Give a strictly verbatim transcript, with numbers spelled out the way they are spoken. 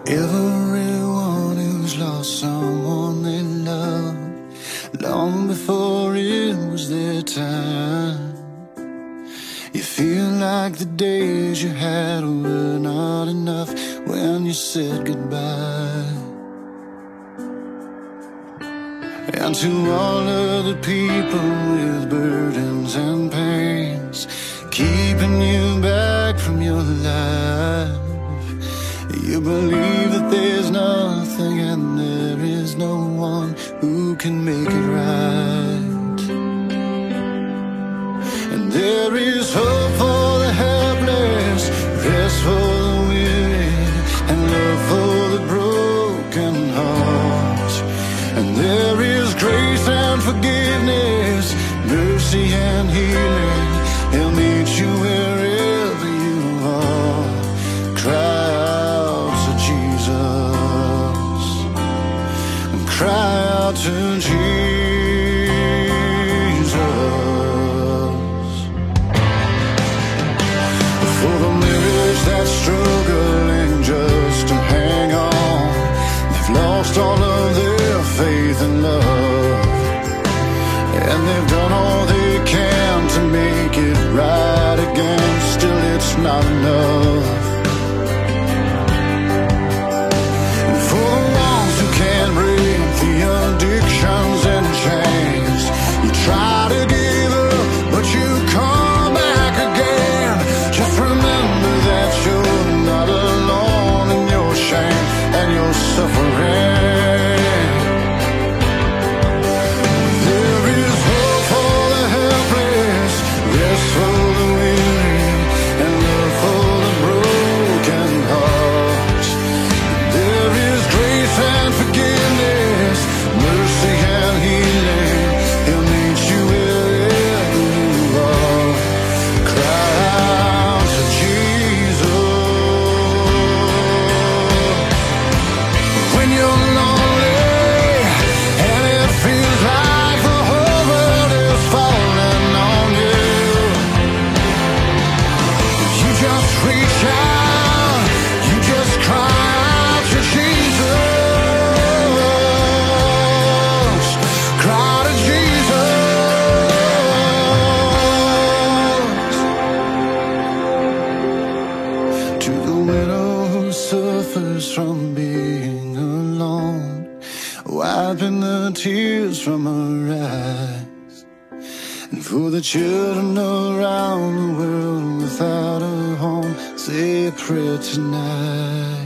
Everyone who's lost someone they love long before it was their time. You feel like the days you had were not enough when you said goodbye. And to all of the people with burdens and pains keeping you back from your life, you believe that there's nothing and there is no one who can make it right. And there is hope for the helpless, rest for the weary, and love for the broken heart. And there is grace and forgiveness, mercy and healing. He'll meet you wherever you are. Cry out to Jesus, and cry out to Jesus. For the mirrors that's struggling just to hang on, they've lost all of their faith and love, and they've done all they can to make it right again. Still it's not enough. And for the ones who can't break the addictions and chains, you try to give up, but you come back again. Just remember that you're not alone in your shame and your suffering. There is hope for the helpless, rest for the weary, and love for the broken heart. There is grace and forgiveness, mercy and healing. He'll meet you wherever you are. Cry out to Jesus. When you're lonely and it feels like the whole world is falling on you, you just reach out, you just cry out to Jesus. Cry to Jesus. To the widow who suffers from being alone, wiping the tears from her eyes. And for the children around the world without a home, say a prayer tonight.